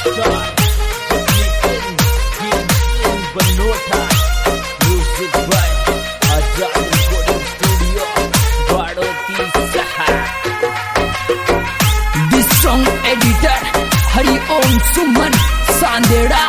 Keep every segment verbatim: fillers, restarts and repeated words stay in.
सुमन सांदेड़ा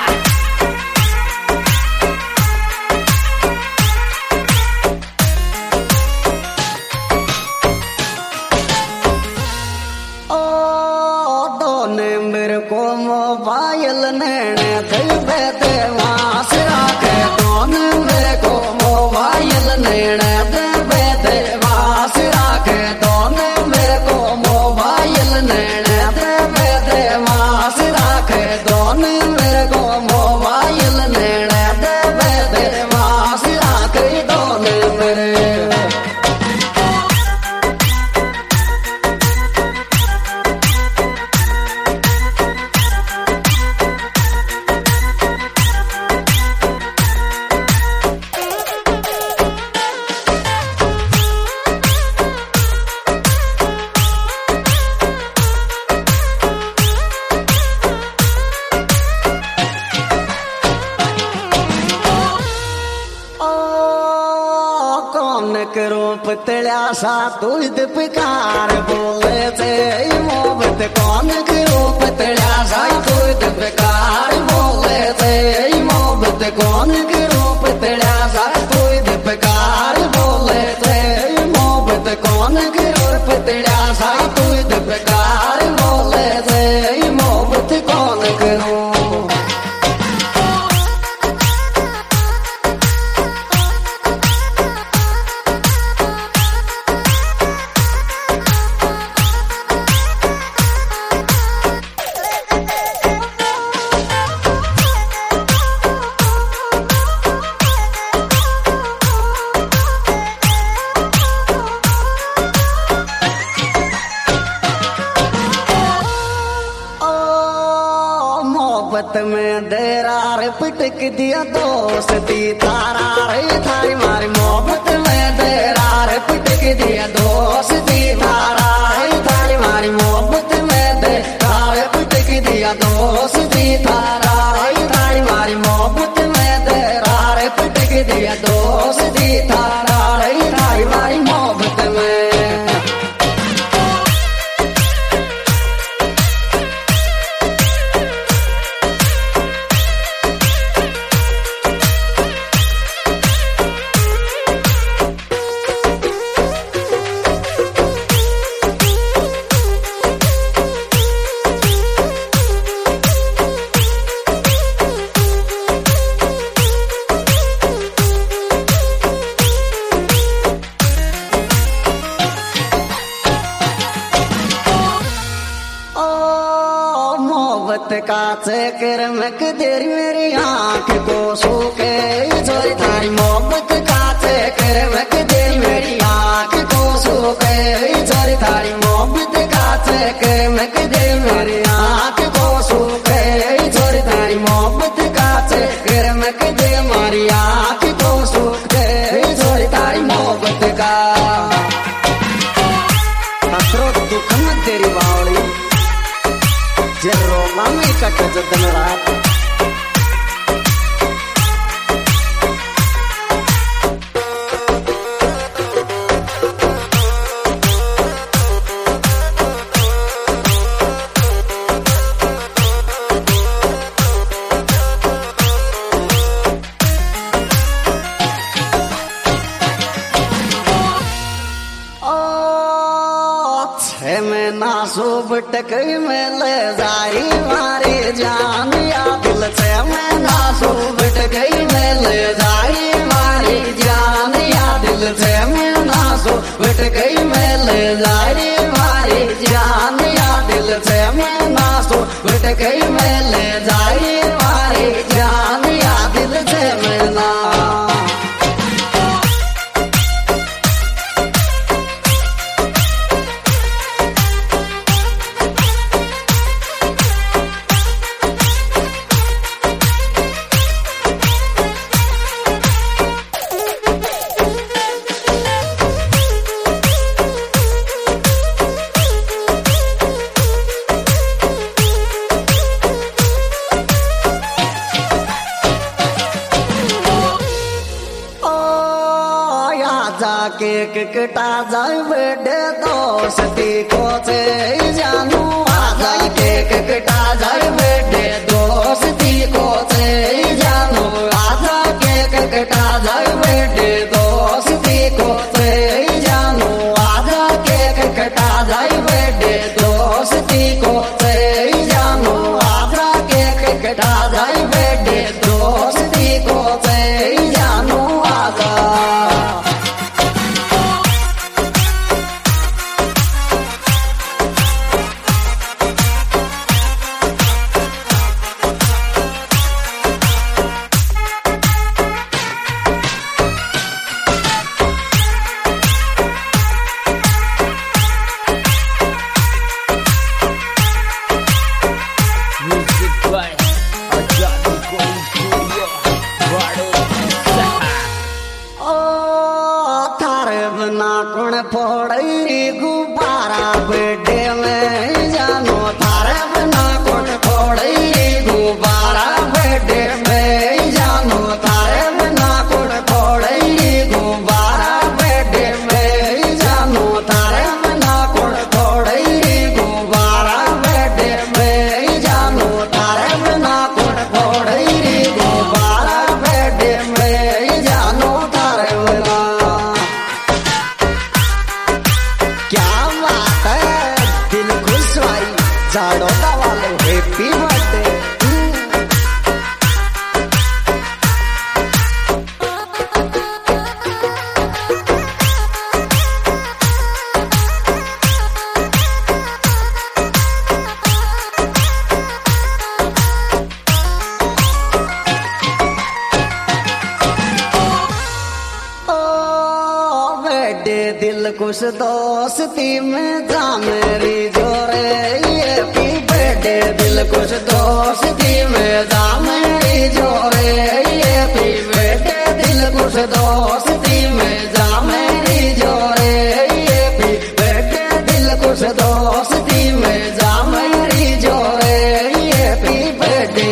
ओ दोने मेरे को मोबाइल नैने दे दे वास राखे दोने मेरे को मोबाइल नैने दे दे वास राखे दोने मेरे को मोबाइल नैने दे दे वास राखे दोने मेरे को मोबाइल नैने दे दे वास राखे दोने मेरे के रूप तल्या सा दूध पिकार बोले थे मोहब्बत कौन के रूप तल्या सा दूध पिकार बोले थे मोहब्बत कौन के रूप तल्या सा दूध पिकार बोले थे मोहब्बत कौन के रूप तल्या सा दूध पिकार बोले थे मोहब्बत कौन के रूप मोहब्बत में देरार पिटक दिया दोस्ती तारा रे थारी मारी मोहब्बत में देरार पिटक दिया दोस्ती तारा रे थारी मारी मोहब्बत में देरार पिटक दिया दोस्ती तारा रे थारी मारी मोहब्बत में देरार पिटक दिया दोस्ती तारा रे थारी मारी मोहब्बत में काचे कर मक तेरी मेरी आंख को सूखे जोरी थारी मोहब्बत काचे कर मक तेरी मेरी आंख को सूखे जोरी थारी मोहब्बत काचे कर मक तेरी मेरी आंख को सूखे जोरी थारी मोहब्बत काचे कर मक दे मारी आंख को सूखे जोरी थारी मोहब्बत का हसरो दुख में तेरी बावली जरो मामी कट जतन रात में नासो बटक में ले जाई मारे जान या दिल से में नासो बटक में ले जाई मारी जान या दिल से में नासो बटक में ले जाई मारी जान या दिल से में नासो बटक में ले जाई मारी जान या दिल से में ना केक कटा जाए बेटे दोस्ती को से जानू आधा केक कटा जाए बेटे दोस्ती को से जानू आधा केक कटा जाए बेटे दोस्ती को से जानू आधा केक कटा जाए बेटे दोस्ती को से जानू आधा केक कटा जाए बेटे दोस्ती को से जानू आधा कौन फोड़ई गुब्बारा बेटे में जानो थारे बिना कौन फोड़ई गुब्बारा बेटे में जानो थारे बिना कौन फोड़ई गुब्बारा बेटे में जानो थारे बिना कौन फोड़ई गुब्बारा बेटे में जानो थारे बिना कौन फोड़ई गुब्बारा बेटे में जानो थारे बिना क्या बात है दिल खुश भाई जाड़ोदा वाले हैप्पी बर्थडे दिल खुश दोस्ती में जा मेरी जोरे ये पी बेटे दिल खुश दोस्ती में जा मेरी जोरे ये पी बेटे दिल खुश दोस्ती में जा मेरी जोरे ये पी बेटे दिल खुश दोस्ती में जा मेरी जोरे ये पी बेटे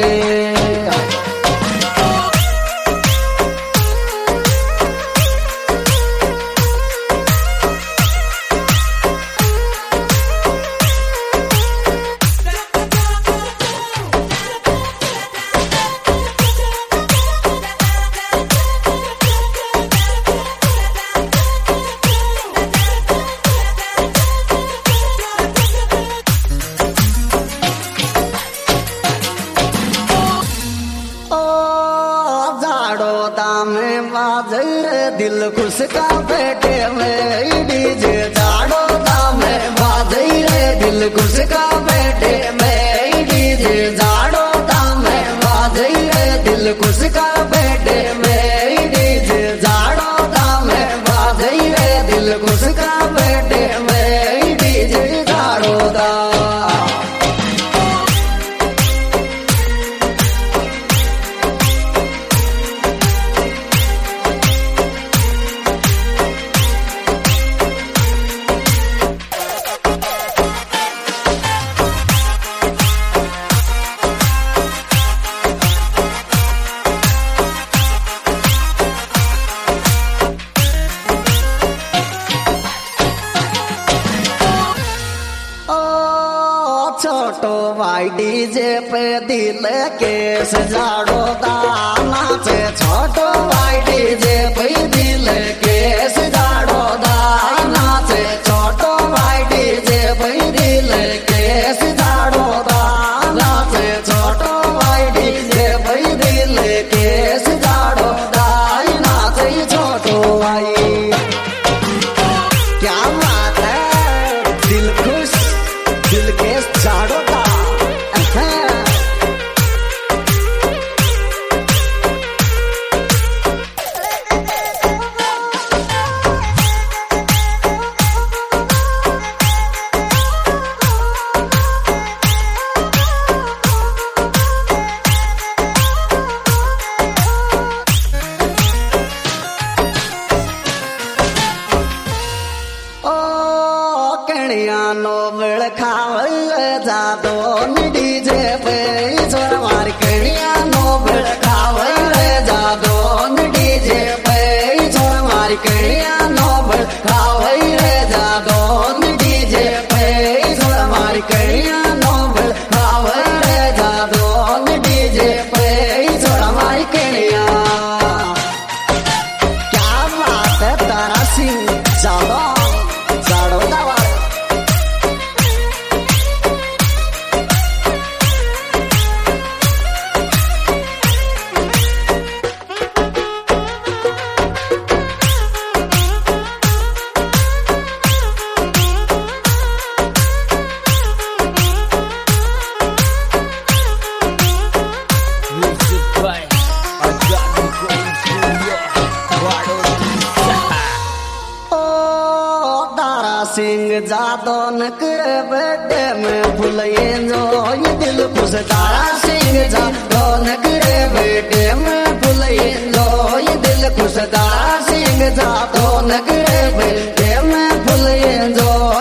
में बाजरे दिल खुश का बेटे में डीजे जाड़ो दामे बाजरे दिल खुश का बेटे में डीजे जाड़ो दामे बाजरे दिल खुश का बेटे में डीजे जाड़ो दामे बाजरे दिल खुश का बेटे में डीजे जाड़ो दा छोटो भाई डीजे पे दिल के सजाड़ो दाना से छोटो भाई डीजे पे दिल के सजाड़ो दाना से छोटो भाई डीजे पे दिल के सजाड़ो दाना से छोटो भाई डीजे पे दिल के सजाड़ो दाना से छोटो भाई क्या बात है दिल खुश दिल के जाड़ो का नो बेड़ खावे जादो डीजे पे छोरा मार कड़िया नो बेड़ खावे जादो डीजे पे छोरा मार कड़िया नो बेड़ तो नकरे बेटे में फुलये जो ये दिल खुश तारा सिंह जा तो नकरे बेटे में फुलये जो ये दिल खुश तारा सिंह जा तो नकरे बेटे